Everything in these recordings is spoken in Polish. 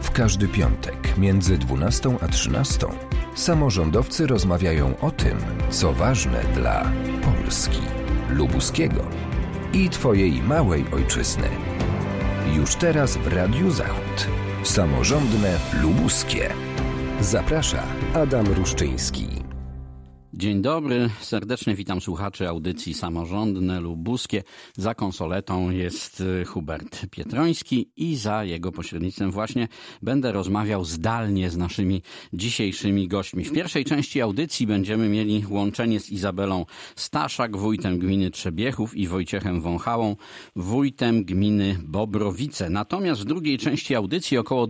W każdy piątek między 12 a 13 samorządowcy rozmawiają o tym, co ważne dla Polski, lubuskiego i Twojej małej ojczyzny. Już teraz w Radiu Zachód. Samorządne lubuskie. Zaprasza Adam Ruszczyński. Dzień dobry, serdecznie witam słuchaczy audycji Samorządne Lubuskie. Za konsoletą jest Hubert Pietroński i za jego pośrednictwem właśnie będę rozmawiał zdalnie z naszymi dzisiejszymi gośćmi. W pierwszej części audycji będziemy mieli łączenie z Izabelą Staszak, wójtem gminy Trzebiechów, i Wojciechem Wąchałą, wójtem gminy Bobrowice. Natomiast w drugiej części audycji około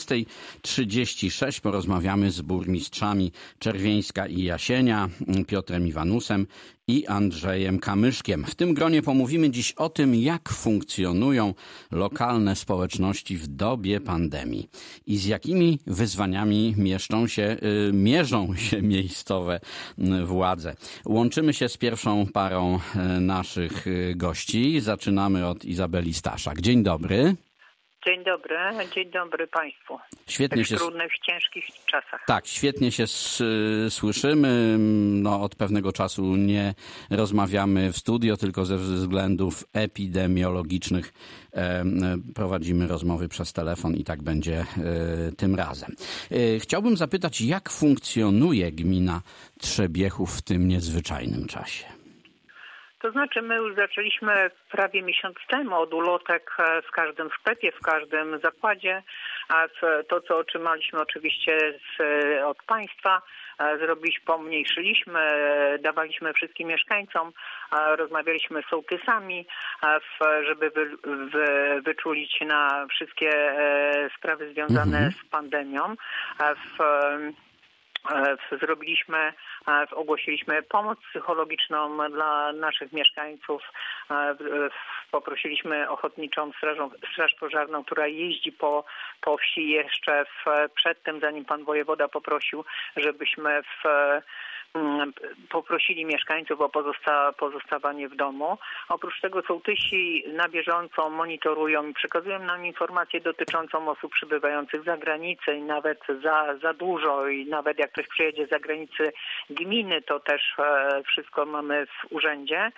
12:36 porozmawiamy z burmistrzami Czerwieńska i Jasienia, Piotrem Iwanusem i Andrzejem Kamyszkiem. W tym gronie pomówimy dziś o tym, jak funkcjonują lokalne społeczności w dobie pandemii i z jakimi wyzwaniami mierzą się miejscowe władze. Łączymy się z pierwszą parą naszych gości. Zaczynamy od Izabeli Staszak. Dzień dobry. Dzień dobry Państwu. Świetnie się... W trudnych, ciężkich czasach. Tak, świetnie się słyszymy. Od pewnego czasu nie rozmawiamy w studio, tylko ze względów epidemiologicznych prowadzimy rozmowy przez telefon i tak będzie tym razem. Chciałbym zapytać, jak funkcjonuje gmina Trzebiechów w tym niezwyczajnym czasie? To znaczy, my już zaczęliśmy prawie miesiąc temu od ulotek w każdym sklepie, w każdym zakładzie, a to, co otrzymaliśmy oczywiście od państwa, pomniejszyliśmy, dawaliśmy wszystkim mieszkańcom, rozmawialiśmy z sołtysami, żeby wyczulić na wszystkie sprawy związane z pandemią. Ogłosiliśmy pomoc psychologiczną dla naszych mieszkańców. Poprosiliśmy ochotniczą straż pożarną, która jeździ po wsi jeszcze przedtem, zanim pan wojewoda poprosił, żebyśmy poprosili mieszkańców o pozostawanie w domu. Oprócz tego sołtysi na bieżąco monitorują i przekazują nam informację dotyczącą osób przybywających za granicę i nawet za dużo, i nawet jak ktoś przyjedzie z zagranicy gminy, to też wszystko mamy w urzędzie.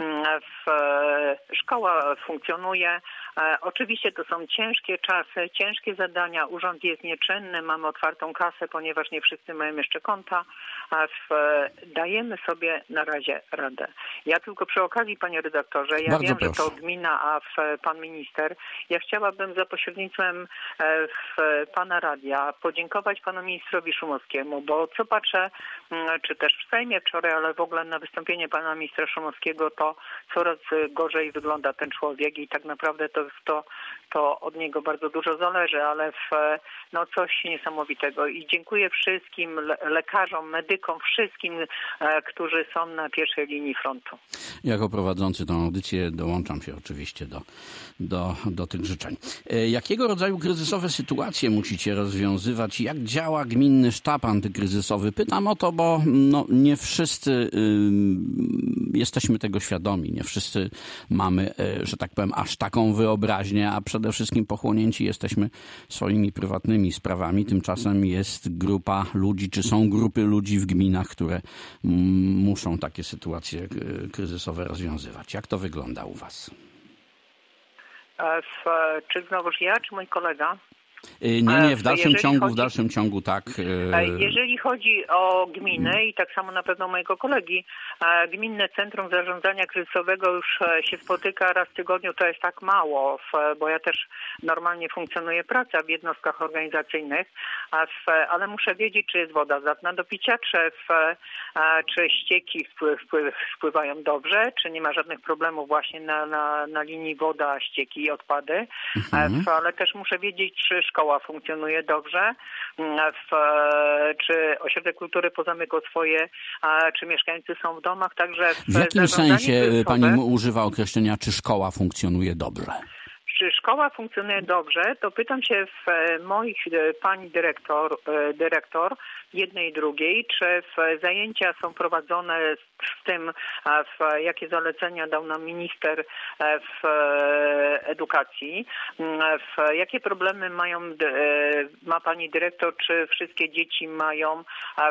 Szkoła funkcjonuje. Oczywiście to są ciężkie czasy, ciężkie zadania. Urząd jest nieczynny, mamy otwartą kasę, ponieważ nie wszyscy mają jeszcze konta. Dajemy sobie na razie radę. Ja tylko przy okazji, panie redaktorze, ja wiem, że to gmina, a pan minister, ja chciałabym za pośrednictwem pana radia podziękować panu ministrowi Szumowskiemu, bo co patrzę, czy też w Sejmie wczoraj, ale w ogóle na wystąpienie pana ministra Szumowskiego, to coraz gorzej wygląda ten człowiek i tak naprawdę to od niego bardzo dużo zależy, ale coś niesamowitego. I dziękuję wszystkim lekarzom, medykom, wszystkim, którzy są na pierwszej linii frontu. Jako prowadzący tę audycję dołączam się oczywiście do tych życzeń. Jakiego rodzaju kryzysowe sytuacje musicie rozwiązywać? Jak działa gminny sztab antykryzysowy? Pytam o to, bo nie wszyscy jesteśmy tego świadomi. Nie wszyscy mamy, że tak powiem, aż taką wyobraźnię, a przede wszystkim pochłonięci jesteśmy swoimi prywatnymi sprawami. Tymczasem jest grupa ludzi, czy są grupy ludzi w gminach, które muszą takie sytuacje kryzysowe rozwiązywać. Jak to wygląda u was? Czy znowuż ja, czy mój kolega? Nie, w dalszym ciągu tak. Jeżeli chodzi o gminy i tak samo na pewno mojego kolegi, Gminne Centrum Zarządzania Kryzysowego już się spotyka raz w tygodniu, to jest tak mało, bo ja też normalnie funkcjonuje praca w jednostkach organizacyjnych, ale muszę wiedzieć, czy jest woda zdatna do picia, czy ścieki wpływają dobrze, czy nie ma żadnych problemów właśnie na linii woda, ścieki i odpady, ale też muszę wiedzieć, czy szkoła funkcjonuje dobrze, czy ośrodek kultury pozamykał swoje, czy mieszkańcy są w domach, także... W jakim sensie pani używa określenia, czy szkoła funkcjonuje dobrze? Czy szkoła funkcjonuje dobrze? To pytam się moich pani dyrektor, jednej i drugiej, czy zajęcia są prowadzone z tym, jakie zalecenia dał nam minister w edukacji, jakie problemy ma pani dyrektor, czy wszystkie dzieci mają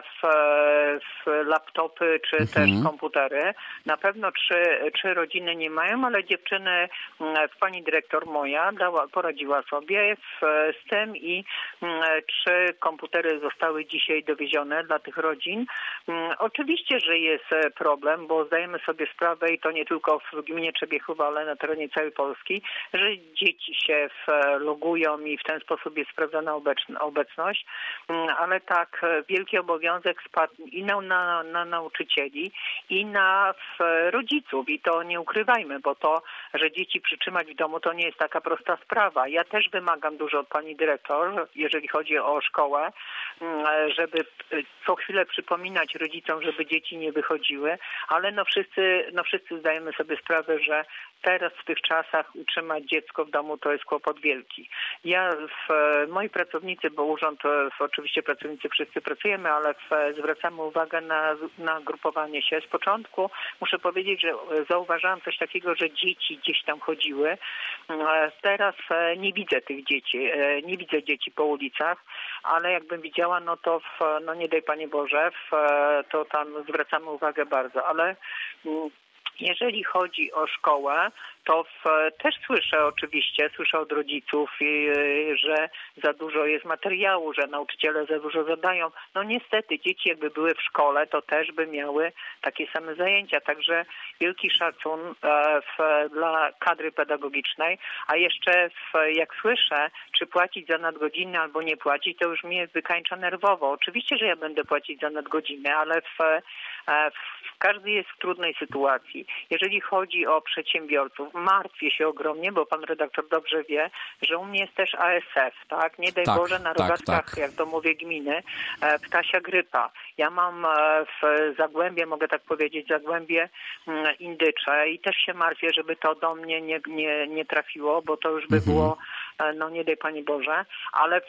laptopy, czy też komputery. Na pewno trzy rodziny nie mają, ale dziewczyny, pani dyrektor moja poradziła sobie z tym i 3 komputery zostały dzisiaj dowiezione dla tych rodzin. Oczywiście, że jest problem, bo zdajemy sobie sprawę, i to nie tylko w gminie Trzebiechów, ale na terenie całej Polski, że dzieci się logują i w ten sposób jest sprawdzana obecność, ale tak wielki obowiązek spadł i na nauczycieli, i na rodziców. I to nie ukrywajmy, bo to, że dzieci przytrzymać w domu, to nie jest taka prosta sprawa. Ja też wymagam dużo od pani dyrektor, jeżeli chodzi o szkołę, żeby co chwilę przypominać rodzicom, żeby dzieci nie wychodziły, ale wszyscy zdajemy sobie sprawę, że teraz w tych czasach utrzymać dziecko w domu to jest kłopot wielki. Moi pracownicy, bo urząd, oczywiście pracownicy wszyscy pracujemy, ale zwracamy uwagę na grupowanie się. Z początku muszę powiedzieć, że zauważałam coś takiego, że dzieci gdzieś tam chodziły. Teraz nie widzę tych dzieci, nie widzę dzieci po ulicach, ale jakbym widziała, no to nie daj Panie Boże, to tam zwracamy uwagę bardzo, ale jeżeli chodzi o szkołę, to też słyszę od rodziców, że za dużo jest materiału, że nauczyciele za dużo zadają. No niestety dzieci jakby były w szkole, to też by miały takie same zajęcia. Także wielki szacun dla kadry pedagogicznej. A jeszcze jak słyszę, czy płacić za nadgodziny albo nie płacić, to już mnie wykańcza nerwowo. Oczywiście, że ja będę płacić za nadgodziny, ale każdy jest w trudnej sytuacji. Jeżeli chodzi o przedsiębiorców, martwię się ogromnie, bo pan redaktor dobrze wie, że u mnie jest też ASF, tak? Nie daj Boże na rogatkach, jak to mówię, gminy, ptasia grypa. Ja mam w Zagłębie, mogę tak powiedzieć, Zagłębie indycze i też się martwię, żeby to do mnie nie trafiło, bo to już by było, nie daj Panie Boże, ale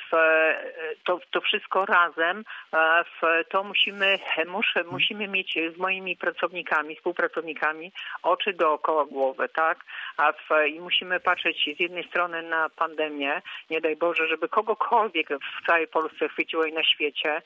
to wszystko razem, to musimy mieć z moimi współpracownikami oczy dookoła głowy, tak? I musimy patrzeć z jednej strony na pandemię, nie daj Boże, żeby kogokolwiek w całej Polsce chwyciło i na świecie,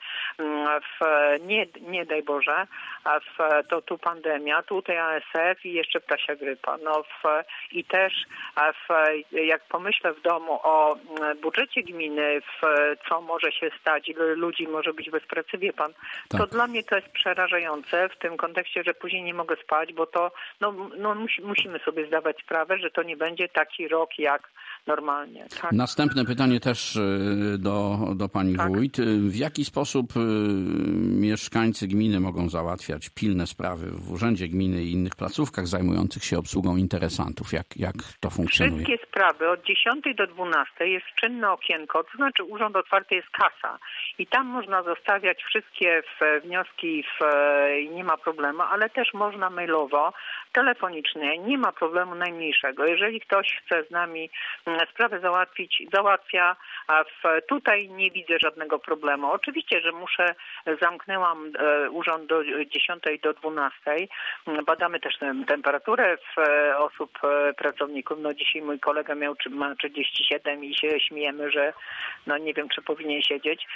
nie daj Boże, to tu pandemia, tutaj ASF i jeszcze ptasia grypa. I też jak pomyślę w domu o budżecie gminy, co może się stać, ile ludzi może być bez pracy, wie pan, to dla mnie to jest przerażające w tym kontekście, że później nie mogę spać, bo to musimy sobie zdawać sprawę, że to nie będzie taki rok jak normalnie. Tak? Następne pytanie też do pani wójt. W jaki sposób mieszkańcy gminy mogą załatwiać pilne sprawy w urzędzie gminy i innych placówkach zajmujących się obsługą interesantów? Jak to funkcjonuje? Wszystkie sprawy od 10 do 12 jest czynne okienko, to znaczy urząd otwarty jest kasa i tam można zostawiać wszystkie wnioski i nie ma problemu, ale też można mailowo, telefonicznie, nie ma problemu najmniejszego. Jeżeli ktoś chce z nami sprawę załatwić, załatwia, a tutaj nie widzę żadnego problemu. Oczywiście, że zamknęłam urząd do 10 do 12. Badamy też temperaturę osób, pracowników. Dzisiaj mój kolega ma 37 i się śmiejemy, że nie wiem, czy powinien siedzieć.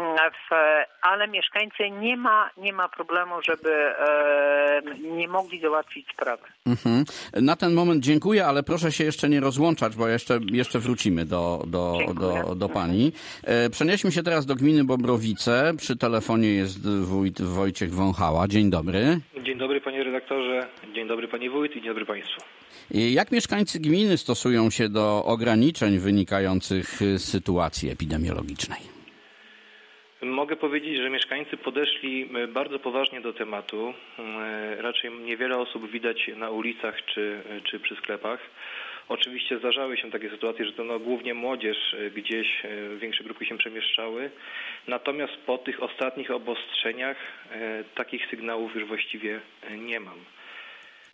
Ale mieszkańcy nie ma problemu, żeby nie mogli załatwić sprawy. Na ten moment dziękuję, ale proszę się jeszcze nie rozłączać, bo jeszcze wrócimy do pani. Przenieśmy się teraz do gminy Bobrowice. Przy telefonie jest wójt Wojciech Wąchała. Dzień dobry. Dzień dobry panie redaktorze, dzień dobry pani wójt i dzień dobry państwu. Jak mieszkańcy gminy stosują się do ograniczeń wynikających z sytuacji epidemiologicznej? Mogę powiedzieć, że mieszkańcy podeszli bardzo poważnie do tematu. Raczej niewiele osób widać na ulicach czy przy sklepach. Oczywiście zdarzały się takie sytuacje, że to głównie młodzież gdzieś, większe grupy się przemieszczały. Natomiast po tych ostatnich obostrzeniach takich sygnałów już właściwie nie mam.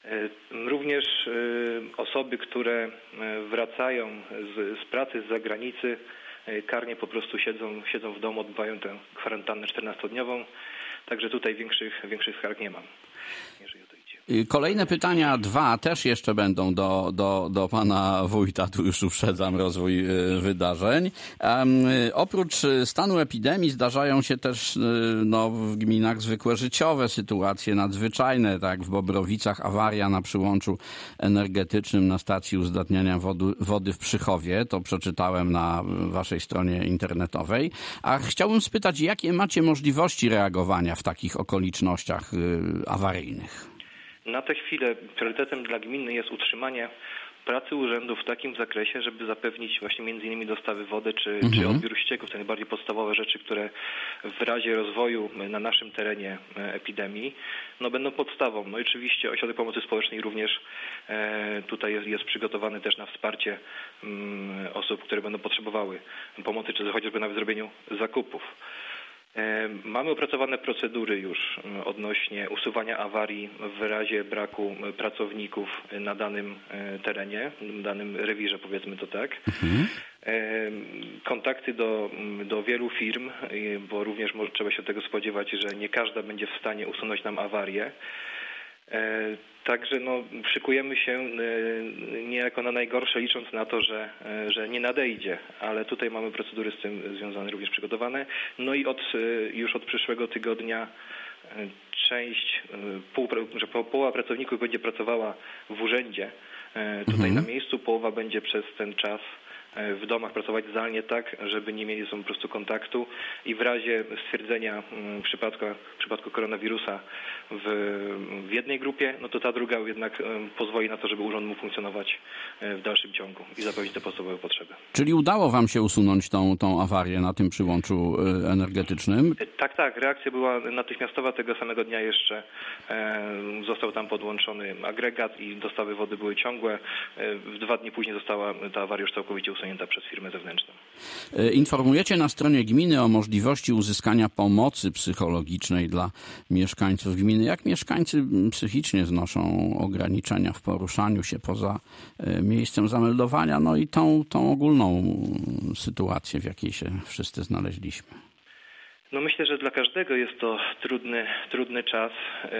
Również osoby, które wracają z pracy z zagranicy, karnie po prostu siedzą w domu, odbywają tę kwarantannę 14-dniową. Także tutaj większych skarg nie mam. Kolejne pytania, 2 też jeszcze będą do pana wójta, tu już uprzedzam rozwój wydarzeń. Oprócz stanu epidemii zdarzają się też w gminach zwykłe życiowe sytuacje nadzwyczajne, tak w Bobrowicach awaria na przyłączu energetycznym na stacji uzdatniania wody w Przychowie, to przeczytałem na waszej stronie internetowej. A chciałbym spytać, jakie macie możliwości reagowania w takich okolicznościach awaryjnych? Na tę chwilę priorytetem dla gminy jest utrzymanie pracy urzędu w takim zakresie, żeby zapewnić właśnie między innymi dostawy wody czy odbiór ścieków, te najbardziej podstawowe rzeczy, które w razie rozwoju na naszym terenie epidemii będą podstawą. No i oczywiście Ośrodek Pomocy Społecznej również tutaj jest przygotowany też na wsparcie osób, które będą potrzebowały pomocy, czy chociażby nawet w zrobieniu zakupów. Mamy opracowane procedury już odnośnie usuwania awarii w razie braku pracowników na danym terenie, danym rewirze, powiedzmy to tak. Kontakty do wielu firm, bo również trzeba się od tego spodziewać, że nie każda będzie w stanie usunąć nam awarię. Także szykujemy się niejako na najgorsze, licząc na to, że nie nadejdzie, ale tutaj mamy procedury z tym związane również przygotowane. No i już od przyszłego tygodnia połowa pracowników będzie pracowała w urzędzie tutaj na miejscu, połowa będzie przez ten czas w domach pracować zdalnie tak, żeby nie mieli po prostu kontaktu i w razie stwierdzenia w przypadku koronawirusa w jednej grupie, to ta druga jednak pozwoli na to, żeby urząd mógł funkcjonować w dalszym ciągu i zapewnić te podstawowe potrzeby. Czyli udało wam się usunąć tą awarię na tym przyłączu energetycznym? Tak. Reakcja była natychmiastowa. Tego samego dnia jeszcze został tam podłączony agregat i dostawy wody były ciągłe. 2 dni później została ta awaria już całkowicie usunięta przez firmę zewnętrzną. Informujecie na stronie gminy o możliwości uzyskania pomocy psychologicznej dla mieszkańców gminy. Jak mieszkańcy psychicznie znoszą ograniczenia w poruszaniu się poza miejscem zameldowania, i tą ogólną sytuację, w jakiej się wszyscy znaleźliśmy? Myślę, że dla każdego jest to trudny czas.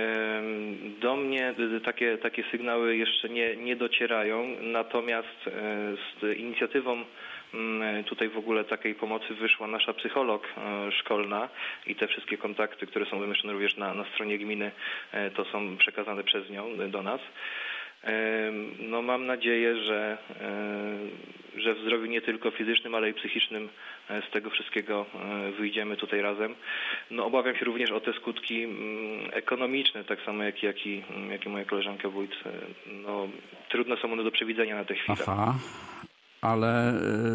Do mnie takie sygnały jeszcze nie docierają, natomiast z inicjatywą tutaj w ogóle takiej pomocy wyszła nasza psycholog szkolna i te wszystkie kontakty, które są wymieszczone również na stronie gminy, to są przekazane przez nią do nas. Mam nadzieję, że w zdrowiu nie tylko fizycznym, ale i psychicznym z tego wszystkiego wyjdziemy tutaj razem. Obawiam się również o te skutki ekonomiczne, tak samo jak i moja koleżanka wójt. Trudne są one do przewidzenia na tę chwilę. Aha, ale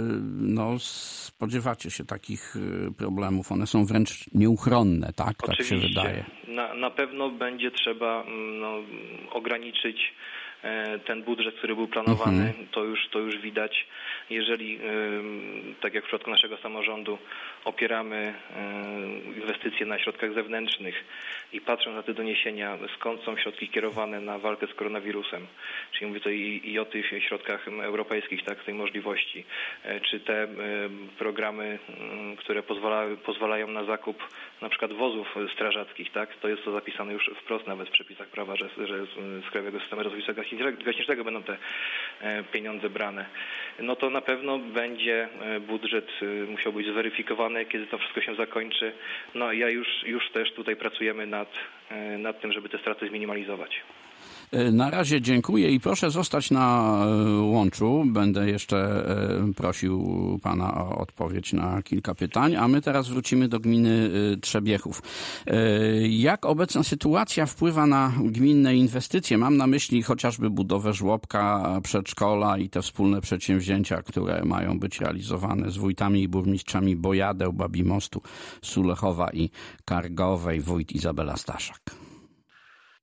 spodziewacie się takich problemów. One są wręcz nieuchronne, tak? Oczywiście. Tak się wydaje. Na pewno będzie trzeba ograniczyć ten budżet, który był planowany, to już widać. Jeżeli, tak jak w przypadku naszego samorządu, opieramy inwestycje na środkach zewnętrznych i patrząc na te doniesienia, skąd są środki kierowane na walkę z koronawirusem, czyli mówię tutaj i o tych środkach europejskich, tak, tej możliwości, czy te programy, które pozwalają na zakup na przykład wozów strażackich, tak, to jest to zapisane już wprost nawet w przepisach prawa, że z Krajowego Systemu Ratownictwa Gaśniczego będą te pieniądze brane. To na pewno będzie budżet musiał być zweryfikowany, kiedy to wszystko się zakończy. Ja już też tutaj pracujemy nad tym, żeby te straty zminimalizować. Na razie dziękuję i proszę zostać na łączu. Będę jeszcze prosił pana o odpowiedź na kilka pytań, a my teraz wrócimy do gminy Trzebiechów. Jak obecna sytuacja wpływa na gminne inwestycje? Mam na myśli chociażby budowę żłobka, przedszkola i te wspólne przedsięwzięcia, które mają być realizowane z wójtami i burmistrzami Bojadeł, Babimostu, Sulechowa i Kargowej. Wójt Izabela Staszak. Jeżeli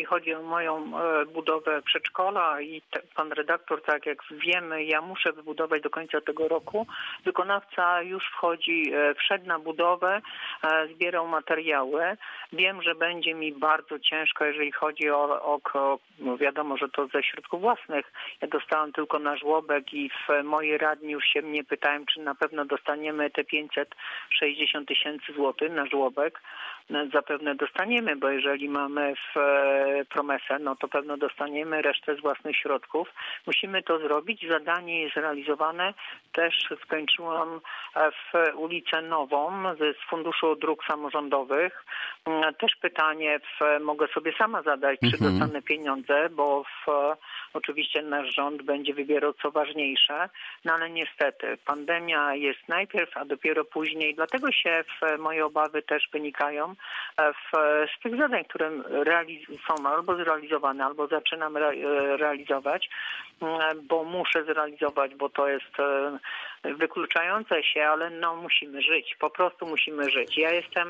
jeżeli chodzi o moją budowę przedszkola i pan redaktor, tak jak wiemy, ja muszę wybudować do końca tego roku. Wykonawca już wszedł na budowę, zbierał materiały. Wiem, że będzie mi bardzo ciężko, jeżeli chodzi o wiadomo, że to ze środków własnych. Ja dostałam tylko na żłobek i w mojej radni już się mnie pytałem, czy na pewno dostaniemy te 560 000 złotych na żłobek. Zapewne dostaniemy, bo jeżeli mamy promesę, no to pewno dostaniemy resztę z własnych środków. Musimy to zrobić. Zadanie jest realizowane. Też skończyłam w ulicę Nową z Funduszu Dróg Samorządowych. Też pytanie mogę sobie sama zadać, czy dostanę pieniądze, bo oczywiście nasz rząd będzie wybierał co ważniejsze, no ale niestety pandemia jest najpierw, a dopiero później. Dlatego moje obawy też wynikają z tych zadań, które są albo zrealizowane, albo zaczynam realizować, bo muszę zrealizować, bo to jest wykluczające się, ale no musimy żyć, po prostu musimy żyć. Ja jestem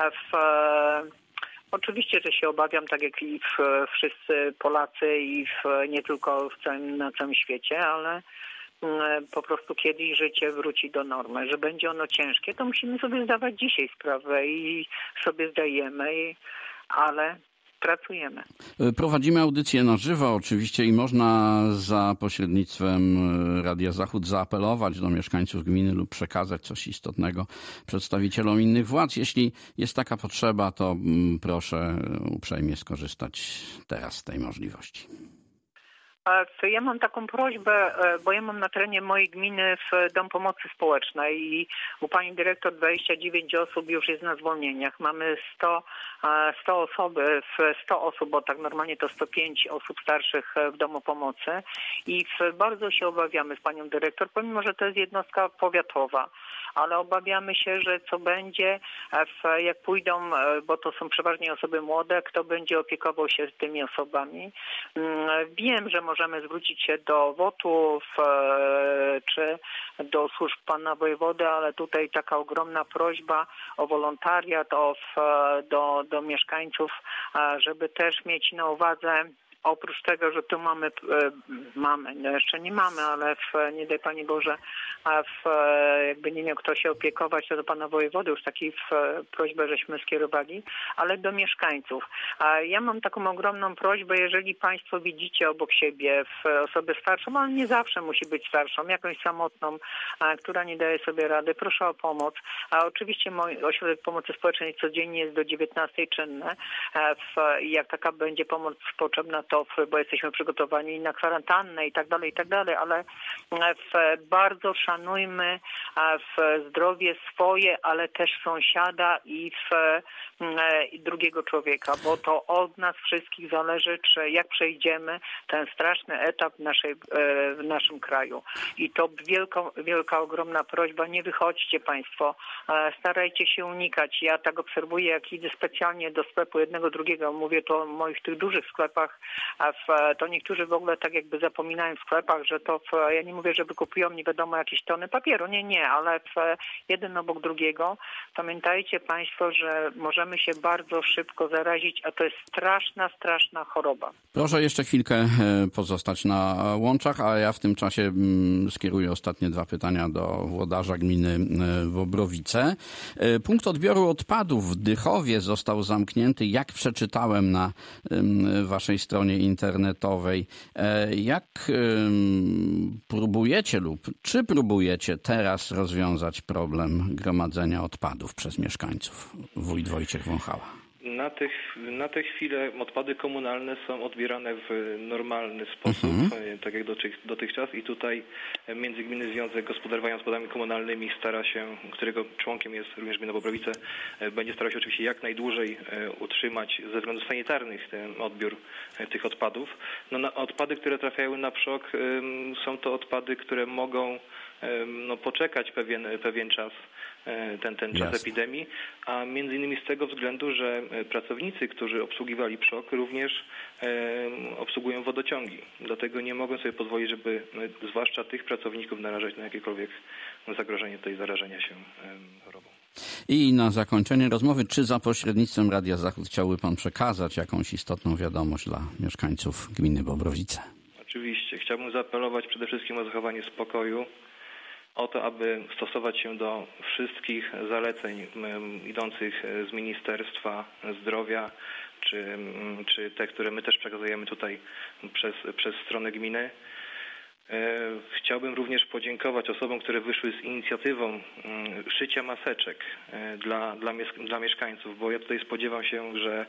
oczywiście, że się obawiam, tak jak i wszyscy Polacy i nie tylko na całym świecie, ale po prostu kiedyś życie wróci do normy. Że będzie ono ciężkie, to musimy sobie zdawać dzisiaj sprawę i sobie zdajemy, ale pracujemy. Prowadzimy audycję na żywo oczywiście i można za pośrednictwem Radia Zachód zaapelować do mieszkańców gminy lub przekazać coś istotnego przedstawicielom innych władz. Jeśli jest taka potrzeba, to proszę uprzejmie skorzystać teraz z tej możliwości. Ja mam taką prośbę, bo ja mam na terenie mojej gminy Dom Pomocy Społecznej i u pani dyrektor 29 osób już jest na zwolnieniach. Mamy 100 osób, bo tak normalnie to 105 osób starszych w Domu Pomocy i bardzo się obawiamy z panią dyrektor, pomimo że to jest jednostka powiatowa, ale obawiamy się, że co będzie, jak pójdą, bo to są przeważnie osoby młode, kto będzie opiekował się tymi osobami. Wiem, że możemy zwrócić się do WOT-ów czy do służb pana wojewody, ale tutaj taka ogromna prośba o wolontariat, do mieszkańców, żeby też mieć na uwadze, oprócz tego, że tu mamy, no jeszcze nie mamy, ale nie daj Panie Boże, jakby nie miał kto się opiekować, to do pana wojewody już taką prośbę żeśmy skierowali, ale do mieszkańców. Ja mam taką ogromną prośbę, jeżeli Państwo widzicie obok siebie osobę starszą, ale nie zawsze musi być starszą, jakąś samotną, która nie daje sobie rady, proszę o pomoc. Oczywiście mój ośrodek pomocy społecznej codziennie jest do 19 czynny. Jak taka będzie pomoc potrzebna, to bo jesteśmy przygotowani na kwarantannę i tak dalej, ale bardzo szanujmy zdrowie swoje, ale też sąsiada i drugiego człowieka, bo to od nas wszystkich zależy, jak przejdziemy ten straszny etap w naszym kraju. I to wielka, ogromna prośba, nie wychodźcie Państwo, starajcie się unikać. Ja tak obserwuję, jak idę specjalnie do sklepu jednego, drugiego, mówię to o moich tych dużych sklepach, to niektórzy w ogóle tak jakby zapominają w sklepach, że ja nie mówię, że wykupują nie wiadomo jakieś tony papieru, nie, ale jeden obok drugiego. Pamiętajcie Państwo, że możemy się bardzo szybko zarazić, a to jest straszna choroba. Proszę jeszcze chwilkę pozostać na łączach, a ja w tym czasie skieruję ostatnie 2 pytania do włodarza gminy Bobrowice. Punkt odbioru odpadów w Dychowie został zamknięty, jak przeczytałem na waszej stronie internetowej. Jak próbujecie lub czy próbujecie teraz rozwiązać problem gromadzenia odpadów przez mieszkańców? Wójt Wojciech Wąchała. Na tę chwilę odpady komunalne są odbierane w normalny sposób, tak jak dotychczas i tutaj Międzygminny Związek Gospodarowania Odpadami Komunalnymi stara się, którego członkiem jest również gmina Bobrowice, będzie starał się oczywiście jak najdłużej utrzymać ze względów sanitarnych ten odbiór tych odpadów. Odpady, które trafiają na PSZOK, są to odpady, które mogą poczekać pewien czas, ten czas epidemii, a między innymi z tego względu, że pracownicy, którzy obsługiwali PSZOK, również obsługują wodociągi. Dlatego nie mogą sobie pozwolić, żeby zwłaszcza tych pracowników narażać na jakiekolwiek zagrożenie tutaj zarażenia się chorobą. I na zakończenie rozmowy, czy za pośrednictwem Radia Zachód chciałby pan przekazać jakąś istotną wiadomość dla mieszkańców gminy Bobrowice? Oczywiście. Chciałbym zaapelować przede wszystkim o zachowanie spokoju, o to, aby stosować się do wszystkich zaleceń idących z Ministerstwa Zdrowia, czy te, które my też przekazujemy tutaj przez stronę gminy. Chciałbym również podziękować osobom, które wyszły z inicjatywą szycia maseczek dla mieszkańców, bo ja tutaj spodziewam się, że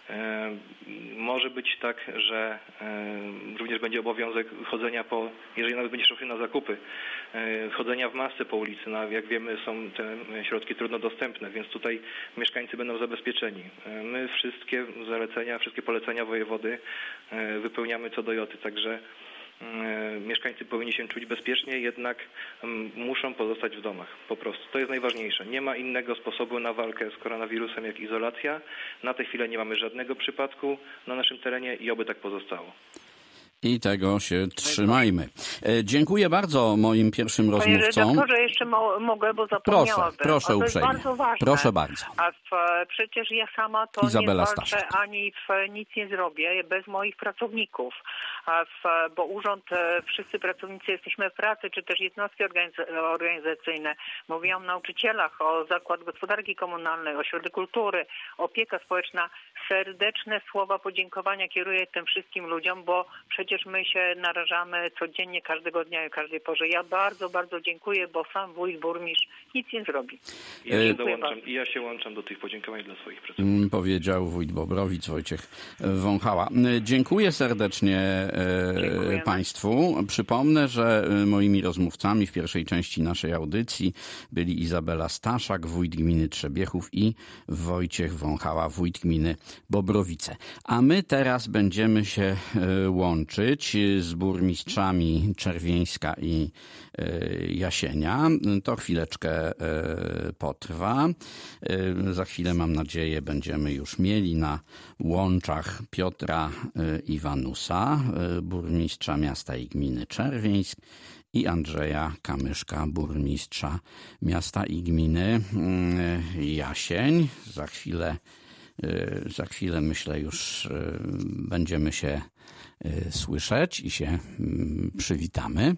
może być tak, że również będzie obowiązek chodzenia jeżeli nawet będzie szło na zakupy, chodzenia w masce po ulicy. No, jak wiemy, są te środki trudno dostępne, więc tutaj mieszkańcy będą zabezpieczeni. My wszystkie zalecenia, wszystkie polecenia wojewody wypełniamy co do joty, także mieszkańcy powinni się czuć bezpiecznie, jednak muszą pozostać w domach. Po prostu. To jest najważniejsze. Nie ma innego sposobu na walkę z koronawirusem jak izolacja. Na tę chwilę nie mamy żadnego przypadku na naszym terenie i oby tak pozostało. I tego się trzymajmy. Dziękuję bardzo moim pierwszym rozmówcom. Panie redaktorze, jeszcze mogę, bo zapomniałabym. Proszę uprzejmie. To jest bardzo ważne. Proszę bardzo. Przecież ja sama to Izabela nie walczę, Staszek. ani nic nie zrobię bez moich pracowników. Bo urząd, wszyscy pracownicy jesteśmy w pracy, czy też jednostki organizacyjne. Mówiłam o nauczycielach, o Zakład Gospodarki Komunalnej, ośrodek kultury, opieka społeczna. Serdeczne słowa podziękowania kieruję tym wszystkim ludziom, bo przecież my się narażamy codziennie, każdego dnia i każdej porze. Ja bardzo, bardzo dziękuję, bo sam wójt, burmistrz nic nie zrobi. Ja się łączam do tych podziękowań dla swoich pracowników. Powiedział wójt Bobrowic Wojciech Wąchała. Dziękuję serdecznie Państwu. Przypomnę, że moimi rozmówcami w pierwszej części naszej audycji byli Izabela Staszak, wójt gminy Trzebiechów, i Wojciech Wąchała, wójt gminy Bobrowice. A my teraz będziemy się łączyć z burmistrzami Czerwieńska i Jasienia. To chwileczkę potrwa. Za chwilę, mam nadzieję, będziemy już mieli na łączach Piotra Iwanusa, burmistrza miasta i gminy Czerwieńsk, i Andrzeja Kamyszka, burmistrza miasta i gminy Jasień. Za chwilę myślę, już będziemy się słyszeć i się przywitamy.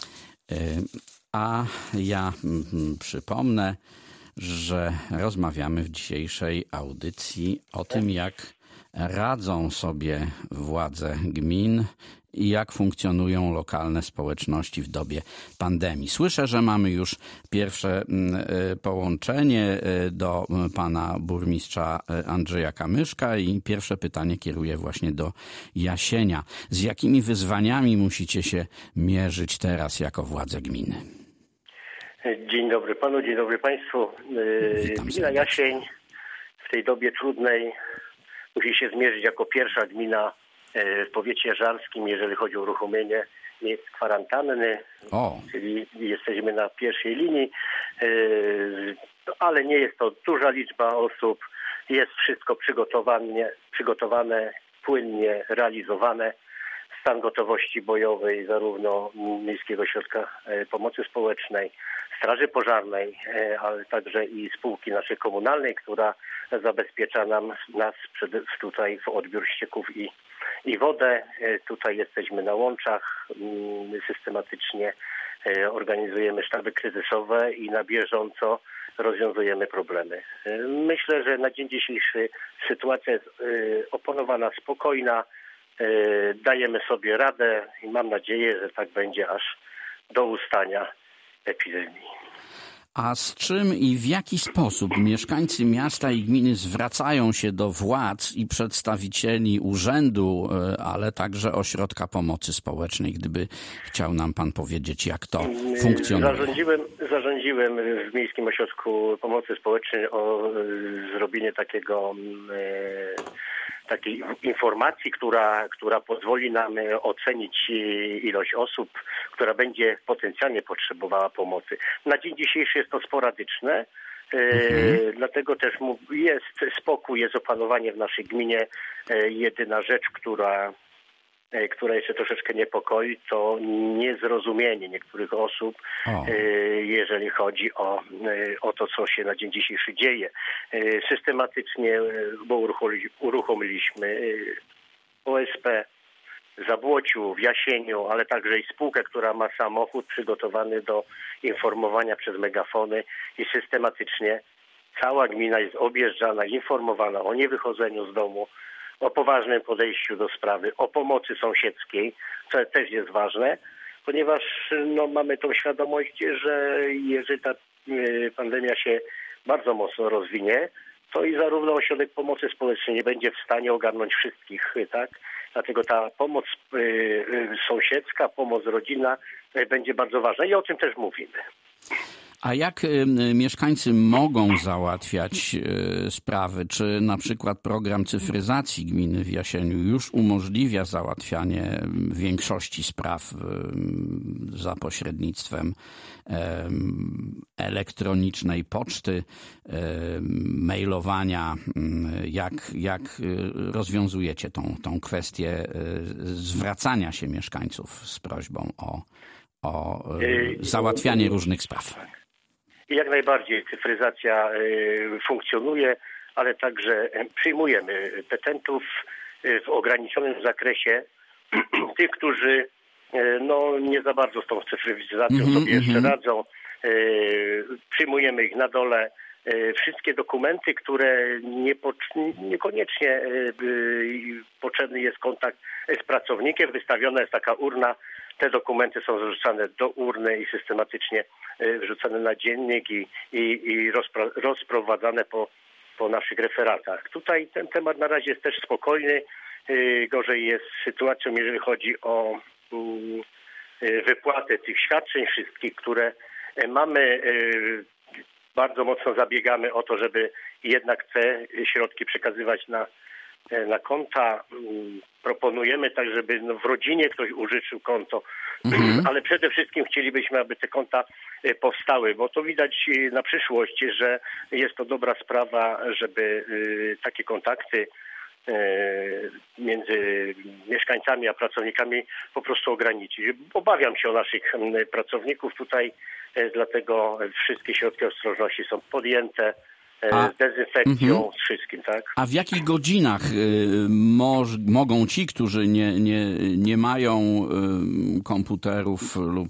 A ja przypomnę, że rozmawiamy w dzisiejszej audycji o tym, jak radzą sobie władze gmin i jak funkcjonują lokalne społeczności w dobie pandemii. Słyszę, że mamy już pierwsze połączenie do pana burmistrza Andrzeja Kamyszka i pierwsze pytanie kieruję właśnie do Jasienia. Z jakimi wyzwaniami musicie się mierzyć teraz jako władze gminy? Dzień dobry panu, dzień dobry państwu. Gmina Jasień w tej dobie trudnej musi się zmierzyć jako pierwsza gmina w powiecie żarskim, jeżeli chodzi o uruchomienie miejsc kwarantanny, czyli jesteśmy na pierwszej linii, ale nie jest to duża liczba osób, jest wszystko przygotowane, płynnie realizowane. Stan gotowości bojowej zarówno Miejskiego Ośrodka Pomocy Społecznej, Straży Pożarnej, ale także i spółki naszej komunalnej, która zabezpiecza nas tutaj w odbiór ścieków i wodę. Tutaj jesteśmy na łączach, systematycznie organizujemy sztaby kryzysowe i na bieżąco rozwiązujemy problemy. Myślę, że na dzień dzisiejszy sytuacja jest opanowana, spokojna. Dajemy sobie radę i mam nadzieję, że tak będzie aż do ustania epidemii. A z czym i w jaki sposób mieszkańcy miasta i gminy zwracają się do władz i przedstawicieli urzędu, ale także ośrodka pomocy społecznej, gdyby chciał nam pan powiedzieć, jak to funkcjonuje? Zarządziłem w Miejskim Ośrodku Pomocy Społecznej o zrobienie takiej informacji, która pozwoli nam ocenić ilość osób, która będzie potencjalnie potrzebowała pomocy. Na dzień dzisiejszy jest to sporadyczne, dlatego też jest spokój, jest opanowanie w naszej gminie. Jedyna rzecz, która która jeszcze troszeczkę niepokoi, to niezrozumienie niektórych osób, jeżeli chodzi o to, co się na dzień dzisiejszy dzieje. Systematycznie, bo uruchomiliśmy OSP w Zabłociu, w Jasieniu, ale także i spółkę, która ma samochód przygotowany do informowania przez megafony i systematycznie cała gmina jest objeżdżana, informowana o niewychodzeniu z domu, o poważnym podejściu do sprawy, o pomocy sąsiedzkiej, co też jest ważne, ponieważ mamy tą świadomość, że jeżeli ta pandemia się bardzo mocno rozwinie, to i zarówno ośrodek pomocy społecznej nie będzie w stanie ogarnąć wszystkich, tak? Dlatego ta pomoc sąsiedzka, pomoc rodzinna będzie bardzo ważna i o tym też mówimy. A jak mieszkańcy mogą załatwiać sprawy? Czy na przykład program cyfryzacji gminy w Jasieniu już umożliwia załatwianie większości spraw za pośrednictwem elektronicznej poczty, mailowania? Jak rozwiązujecie tą kwestię zwracania się mieszkańców z prośbą o załatwianie różnych spraw? Jak najbardziej cyfryzacja funkcjonuje, ale także przyjmujemy petentów w ograniczonym zakresie, tych, którzy nie za bardzo z tą cyfryzacją sobie jeszcze radzą. Przyjmujemy ich na dole. Wszystkie dokumenty, które niekoniecznie potrzebny jest kontakt z pracownikiem, wystawiona jest taka urna. Te dokumenty są wrzucane do urny i systematycznie wrzucane na dziennik i rozprowadzane po naszych referatach. Tutaj ten temat na razie jest też spokojny. Gorzej jest sytuacją, jeżeli chodzi o wypłatę tych świadczeń wszystkich, które mamy. Bardzo mocno zabiegamy o to, żeby jednak te środki przekazywać na konta. Proponujemy tak, żeby w rodzinie ktoś użyczył konto, ale przede wszystkim chcielibyśmy, aby te konta powstały, bo to widać na przyszłość, że jest to dobra sprawa, żeby takie kontakty między mieszkańcami a pracownikami po prostu ograniczyć. Obawiam się o naszych pracowników tutaj, dlatego wszystkie środki ostrożności są podjęte. Z dezynfekcją, z wszystkim, tak? A w jakich godzinach mogą ci, którzy nie mają komputerów lub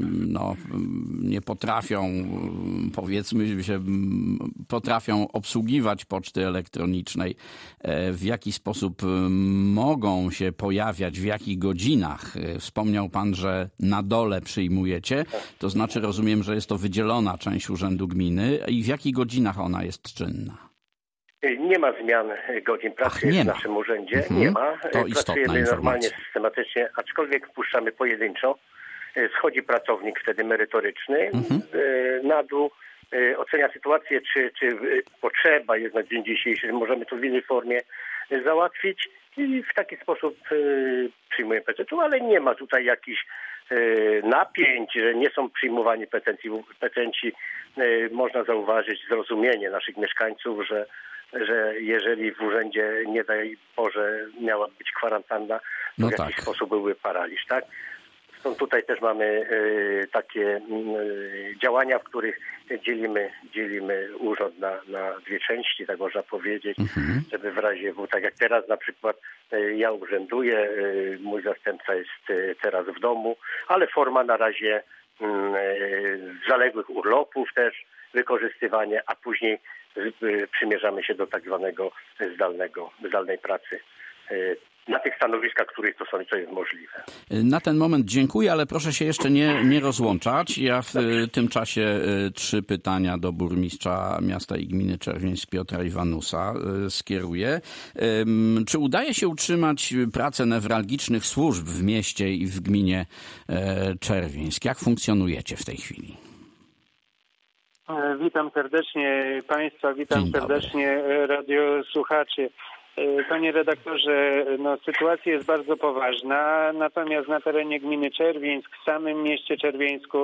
nie potrafią, powiedzmy się, potrafią obsługiwać poczty elektronicznej, w jaki sposób mogą się pojawiać, w jakich godzinach? Wspomniał pan, że na dole przyjmujecie, to znaczy rozumiem, że jest to wydzielona część Urzędu Gminy i w jakich godzinach ona jest czynna? Nie ma zmian godzin pracy w naszym urzędzie. Nie ma. Pracujemy normalnie, systematycznie, aczkolwiek wpuszczamy pojedynczo. Schodzi pracownik wtedy merytoryczny na dół, ocenia sytuację, czy potrzeba jest na dzień dzisiejszy, możemy to w innej formie załatwić i w taki sposób przyjmujemy petentu, ale nie ma tutaj jakichś napięć, że nie są przyjmowani petenci. Można zauważyć zrozumienie naszych mieszkańców, że jeżeli w urzędzie, nie daj Boże, miała być kwarantanna, to w jakiś sposób byłby paraliż, tak? Stąd tutaj też mamy takie działania, w których dzielimy urząd na dwie części, tak można powiedzieć, żeby w razie, bo tak jak teraz na przykład ja urzęduję, mój zastępca jest teraz w domu, ale forma na razie zaległych urlopów też wykorzystywanie, a później przymierzamy się do tak zwanego zdalnej pracy na tych stanowiskach, których to jest możliwe. Na ten moment dziękuję, ale proszę się jeszcze nie rozłączać. Ja w tym czasie 3 pytania do burmistrza miasta i gminy Czerwieńsk Piotra Iwanusa skieruję. Czy udaje się utrzymać pracę newralgicznych służb w mieście i w gminie Czerwieńsk? Jak funkcjonujecie w tej chwili? Witam serdecznie Państwa, witam serdecznie radiosłuchaczy. Panie redaktorze, sytuacja jest bardzo poważna, natomiast na terenie gminy Czerwieńsk, w samym mieście Czerwieńsku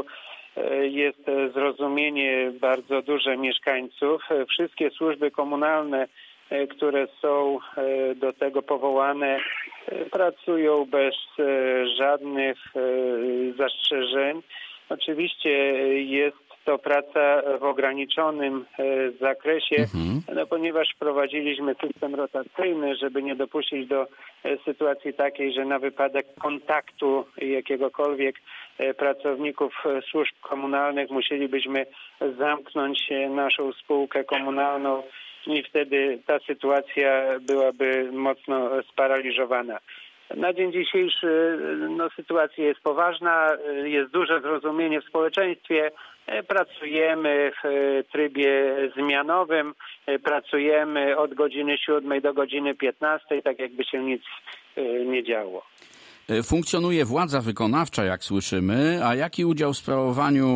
jest zrozumienie bardzo duże mieszkańców. Wszystkie służby komunalne które są do tego powołane, pracują bez żadnych zastrzeżeń. Oczywiście jest to praca w ograniczonym zakresie, ponieważ wprowadziliśmy system rotacyjny, żeby nie dopuścić do sytuacji takiej, że na wypadek kontaktu jakiegokolwiek pracowników służb komunalnych musielibyśmy zamknąć naszą spółkę komunalną i wtedy ta sytuacja byłaby mocno sparaliżowana. Na dzień dzisiejszy sytuacja jest poważna, jest duże zrozumienie w społeczeństwie. Pracujemy w trybie zmianowym, pracujemy od godziny 7 do godziny 15, tak jakby się nic nie działo. Funkcjonuje władza wykonawcza, jak słyszymy, a jaki udział w sprawowaniu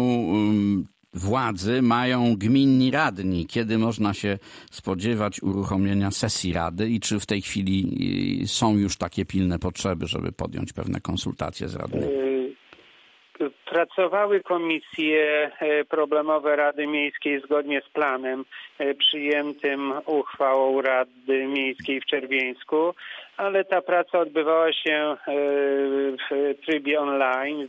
władzy mają gminni radni? Kiedy można się spodziewać uruchomienia sesji rady i czy w tej chwili są już takie pilne potrzeby, żeby podjąć pewne konsultacje z radnymi? Pracowały komisje problemowe Rady Miejskiej zgodnie z planem przyjętym uchwałą Rady Miejskiej w Czerwieńsku, ale ta praca odbywała się w trybie online,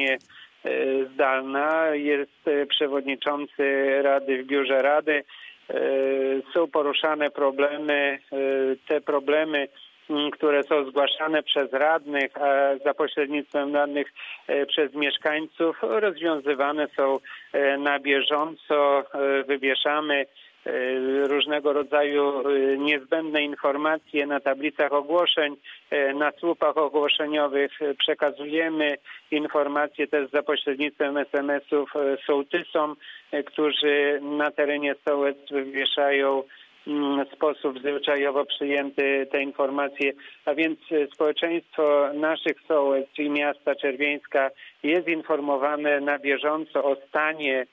zdalna. Jest przewodniczący Rady w biurze Rady. Są poruszane problemy. Te problemy, które są zgłaszane przez radnych, a za pośrednictwem radnych przez mieszkańców, rozwiązywane są na bieżąco. Wywieszamy różnego rodzaju niezbędne informacje na tablicach ogłoszeń, na słupach ogłoszeniowych. Przekazujemy informacje też za pośrednictwem SMS-ów sołtysom, którzy na terenie sołectw wywieszają w sposób zwyczajowo przyjęty te informacje, a więc społeczeństwo naszych sołectw i miasta Czerwieńska jest informowane na bieżąco o stanie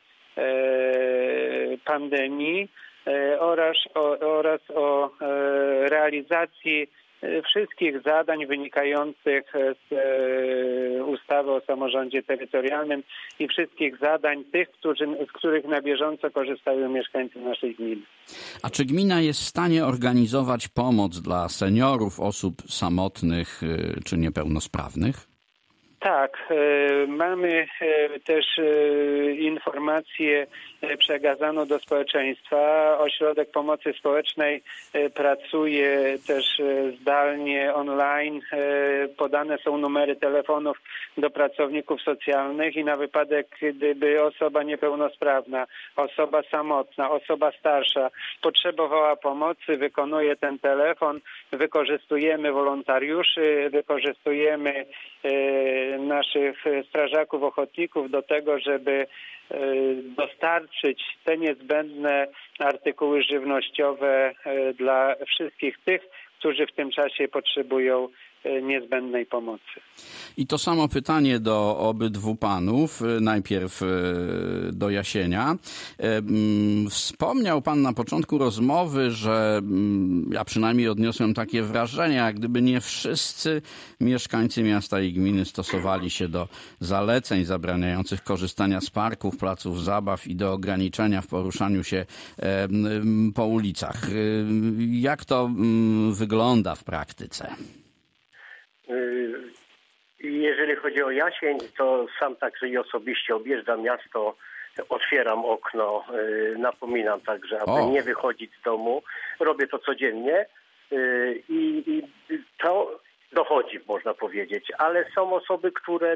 pandemii oraz o realizacji wszystkich zadań wynikających z ustawy o samorządzie terytorialnym i wszystkich zadań tych, z których na bieżąco korzystają mieszkańcy naszej gminy. A czy gmina jest w stanie organizować pomoc dla seniorów, osób samotnych czy niepełnosprawnych? Tak, mamy też informację przekazaną do społeczeństwa. Ośrodek Pomocy Społecznej pracuje też zdalnie, online. Podane są numery telefonów do pracowników socjalnych i na wypadek, gdyby osoba niepełnosprawna, osoba samotna, osoba starsza potrzebowała pomocy, wykonuje ten telefon, wykorzystujemy wolontariuszy, wykorzystujemy naszych strażaków ochotników do tego, żeby dostarczyć te niezbędne artykuły żywnościowe dla wszystkich tych, którzy w tym czasie potrzebują niezbędnej pomocy. I to samo pytanie do obydwu panów, najpierw do Jasienia. Wspomniał pan na początku rozmowy, że ja przynajmniej odniosłem takie wrażenie, jak gdyby nie wszyscy mieszkańcy miasta i gminy stosowali się do zaleceń zabraniających korzystania z parków, placów zabaw i do ograniczenia w poruszaniu się po ulicach. Jak to wygląda w praktyce? Jeżeli chodzi o Jasień, to sam także i osobiście objeżdżam miasto, otwieram okno, napominam także, aby nie wychodzić z domu. Robię to codziennie i to dochodzi, można powiedzieć, ale są osoby, które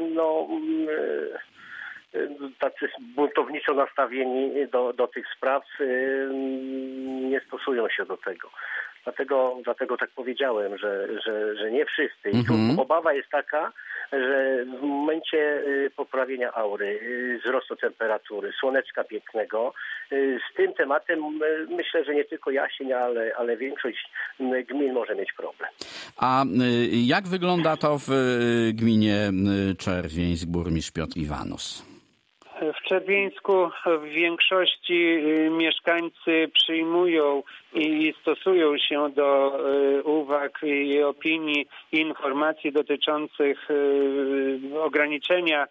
tacy buntowniczo nastawieni do tych spraw nie stosują się do tego. Dlatego tak powiedziałem, że nie wszyscy. I tu obawa jest taka, że w momencie poprawienia aury, wzrostu temperatury, słoneczka pięknego, z tym tematem myślę, że nie tylko Jasień, ale większość gmin może mieć problem. A jak wygląda to w gminie Czerwieńsk, burmistrz Piotr Iwanus? W Czerwieńsku w większości mieszkańcy przyjmują i stosują się do uwag i opinii i informacji dotyczących ograniczenia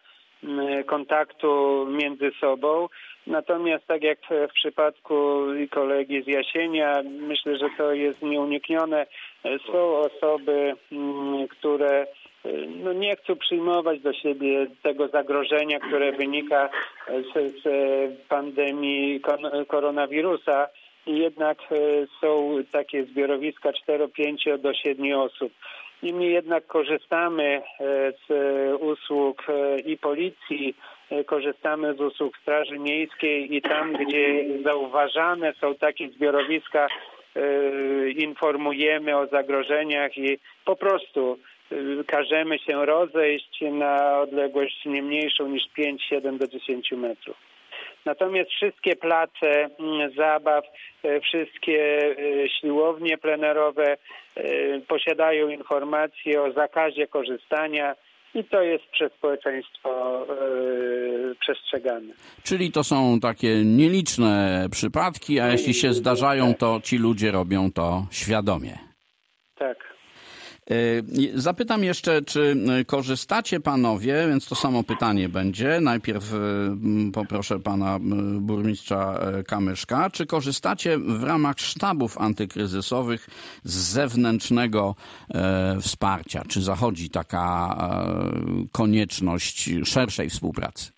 kontaktu między sobą. Natomiast tak jak w przypadku kolegi z Jasienia, myślę, że to jest nieuniknione. Są osoby, które nie chcą przyjmować do siebie tego zagrożenia, które wynika z pandemii koronawirusa. I jednak są takie zbiorowiska 4, 5 do 7 osób. Niemniej jednak korzystamy z usług i policji, korzystamy z usług Straży Miejskiej i tam, gdzie zauważane są takie zbiorowiska, informujemy o zagrożeniach i po prostu każemy się rozejść na odległość nie mniejszą niż 5, 7 do 10 metrów. Natomiast wszystkie place zabaw, wszystkie siłownie plenerowe posiadają informacje o zakazie korzystania i to jest przez społeczeństwo przestrzegane. Czyli to są takie nieliczne przypadki, a jeśli się zdarzają, to ci ludzie robią to świadomie. Tak. Zapytam jeszcze, czy korzystacie panowie, więc to samo pytanie będzie. Najpierw poproszę pana burmistrza Kamyszka. Czy korzystacie w ramach sztabów antykryzysowych z zewnętrznego wsparcia? Czy zachodzi taka konieczność szerszej współpracy?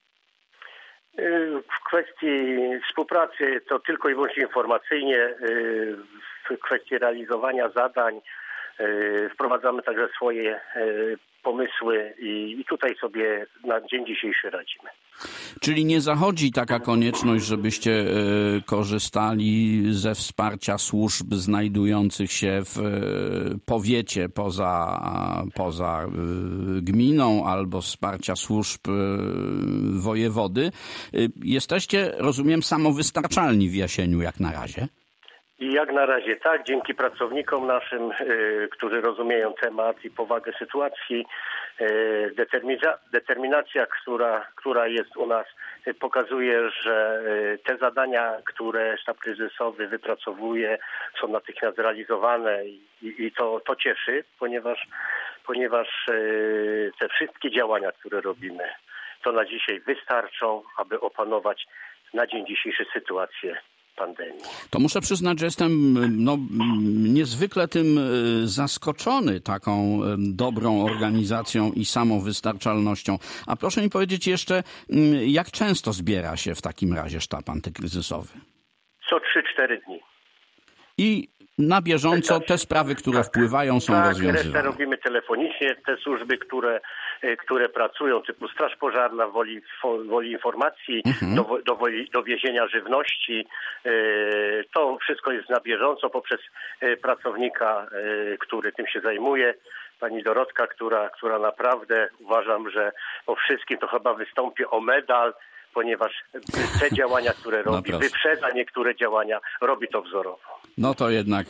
W kwestii współpracy to tylko i wyłącznie informacyjnie. W kwestii realizowania zadań wprowadzamy także swoje pomysły i tutaj sobie na dzień dzisiejszy radzimy. Czyli nie zachodzi taka konieczność, żebyście korzystali ze wsparcia służb znajdujących się w powiecie poza gminą albo wsparcia służb wojewody. Jesteście, rozumiem, samowystarczalni w Jasieniu jak na razie? I jak na razie tak, dzięki pracownikom naszym, którzy rozumieją temat i powagę sytuacji, determinacja, która jest u nas, pokazuje, że te zadania, które sztab kryzysowy wypracowuje, są natychmiast realizowane i to cieszy, ponieważ te wszystkie działania, które robimy, to na dzisiaj wystarczą, aby opanować na dzień dzisiejszy sytuację pandemii. To muszę przyznać, że jestem niezwykle tym zaskoczony taką dobrą organizacją i samowystarczalnością. A proszę mi powiedzieć jeszcze, jak często zbiera się w takim razie sztab antykryzysowy? Co 3-4 dni. I na bieżąco te sprawy, które wpływają, są rozwiązywane. Resztę robimy telefonicznie. Te służby, które pracują, typu Straż Pożarna, woli informacji, do wiezienia żywności. To wszystko jest na bieżąco poprzez pracownika, który tym się zajmuje. Pani Dorotka, która naprawdę uważam, że po wszystkim to chyba wystąpi o medal, ponieważ te działania, które robi, wyprzedza niektóre działania, robi to wzorowo. No to jednak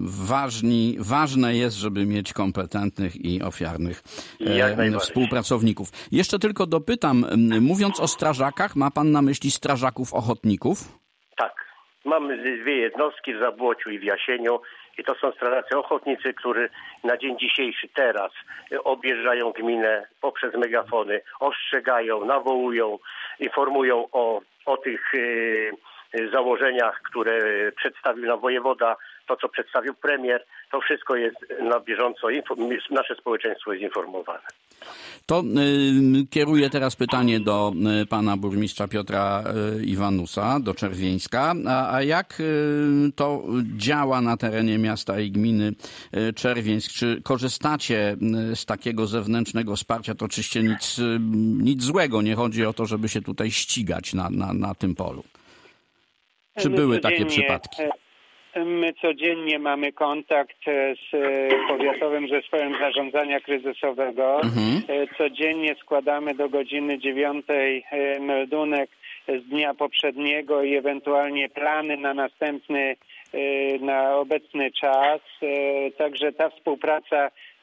ważne jest, żeby mieć kompetentnych i ofiarnych współpracowników. Jeszcze tylko dopytam, mówiąc o strażakach, ma pan na myśli strażaków ochotników? Tak. Mamy 2 jednostki w Zabłociu i w Jasieniu i to są strażacy ochotnicy, którzy na dzień dzisiejszy teraz objeżdżają gminę poprzez megafony, ostrzegają, nawołują, informują o tych założeniach, które przedstawił nam wojewoda, to co przedstawił premier, to wszystko jest na bieżąco, nasze społeczeństwo jest informowane. To kieruję teraz pytanie do pana burmistrza Piotra Iwanusa, do Czerwieńska. A jak to działa na terenie miasta i gminy Czerwieńsk? Czy korzystacie z takiego zewnętrznego wsparcia? To oczywiście nic złego, nie chodzi o to, żeby się tutaj ścigać na tym polu. Czy były takie przypadki? My codziennie mamy kontakt z Powiatowym Zespołem Zarządzania Kryzysowego. Codziennie składamy do godziny 9 meldunek z dnia poprzedniego i ewentualnie plany na obecny czas. Także ta współpraca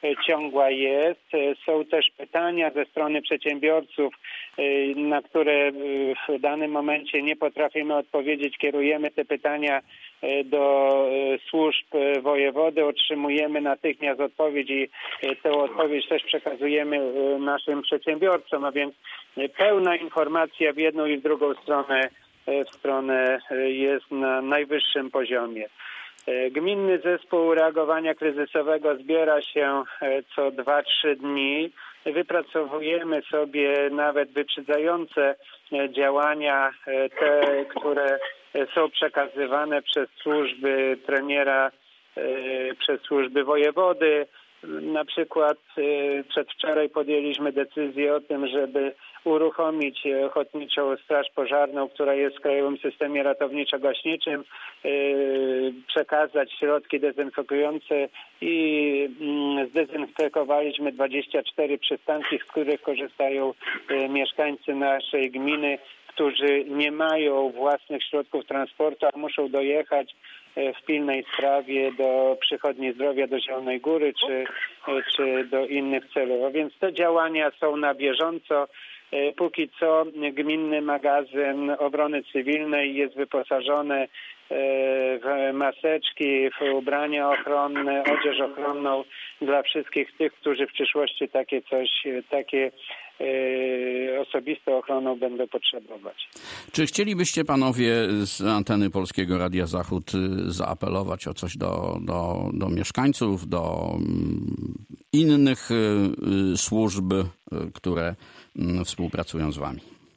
ciągła jest. Są też pytania ze strony przedsiębiorców, na które w danym momencie nie potrafimy odpowiedzieć. Kierujemy te pytania do służb wojewody, otrzymujemy natychmiast odpowiedź i tę odpowiedź też przekazujemy naszym przedsiębiorcom, a więc pełna informacja w jedną i w drugą stronę jest na najwyższym poziomie. Gminny Zespół Reagowania Kryzysowego zbiera się co 2-3 dni. Wypracowujemy sobie nawet wyprzedzające działania, te, które są przekazywane przez służby premiera, przez służby wojewody. Na przykład przedwczoraj podjęliśmy decyzję o tym, żeby uruchomić Ochotniczą Straż Pożarną, która jest w Krajowym Systemie Ratowniczo-Gaśniczym, przekazać środki dezynfekujące i zdezynfekowaliśmy 24 przystanki, z których korzystają mieszkańcy naszej gminy, którzy nie mają własnych środków transportu, a muszą dojechać w pilnej sprawie do Przychodni Zdrowia, do Zielonej Góry czy do innych celów. A więc te działania są na bieżąco. Póki co Gminny Magazyn Obrony Cywilnej jest wyposażony w maseczki, w ubrania ochronne, odzież ochronną dla wszystkich tych, którzy w przyszłości takie osobistą ochroną będą potrzebować. Czy chcielibyście panowie z anteny Polskiego Radia Zachód zaapelować o coś do mieszkańców, do innych służb, które współpracują z wami?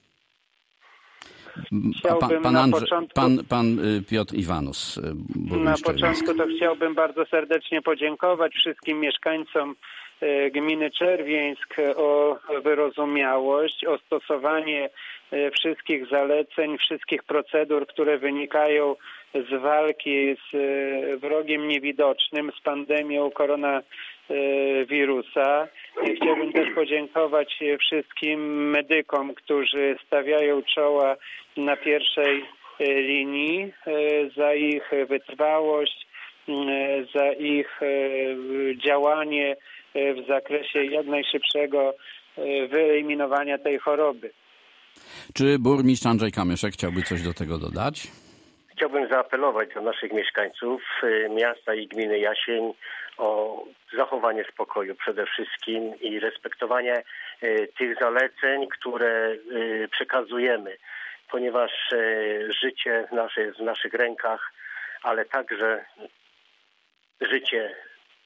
Pan Piotr Iwanus. Na początku to chciałbym bardzo serdecznie podziękować wszystkim mieszkańcom gminy Czerwieńsk o wyrozumiałość, o stosowanie wszystkich zaleceń, wszystkich procedur, które wynikają z walki z wrogiem niewidocznym, z pandemią koronawirusa. Chciałbym też podziękować wszystkim medykom, którzy stawiają czoła na pierwszej linii, za ich wytrwałość, za ich działanie w zakresie jak najszybszego wyeliminowania tej choroby. Czy burmistrz Andrzej Kamyszek chciałby coś do tego dodać? Chciałbym zaapelować do naszych mieszkańców miasta i gminy Jasień o zachowanie spokoju przede wszystkim i respektowanie tych zaleceń, które przekazujemy, ponieważ życie nasze jest w naszych rękach, ale także życie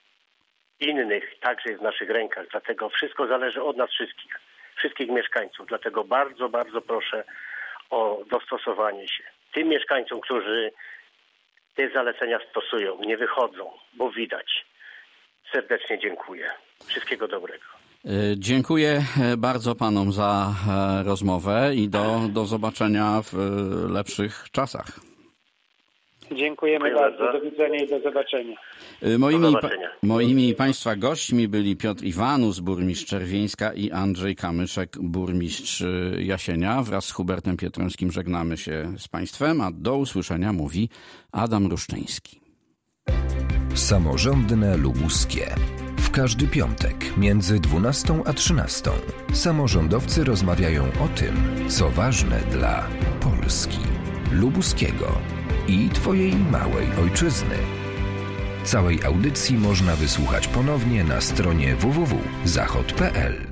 innych także jest w naszych rękach. Dlatego wszystko zależy od nas wszystkich mieszkańców. Dlatego bardzo, bardzo proszę o dostosowanie się. Tym mieszkańcom, którzy te zalecenia stosują, nie wychodzą, bo widać. Serdecznie dziękuję. Wszystkiego dobrego. Dziękuję bardzo panom za rozmowę i do zobaczenia w lepszych czasach. Dziękujemy bardzo. Do widzenia i do zobaczenia. Moimi państwa gośćmi byli Piotr Iwanus, burmistrz Czerwieńska, i Andrzej Kamyszek, burmistrz Jasienia. Wraz z Hubertem Pietrąskim żegnamy się z państwem, a do usłyszenia mówi Adam Ruszczyński. Samorządne Lubuskie. W każdy piątek między 12 a 13 samorządowcy rozmawiają o tym, co ważne dla Polski, lubuskiego i twojej małej ojczyzny. Całej audycji można wysłuchać ponownie na stronie www.zachod.pl.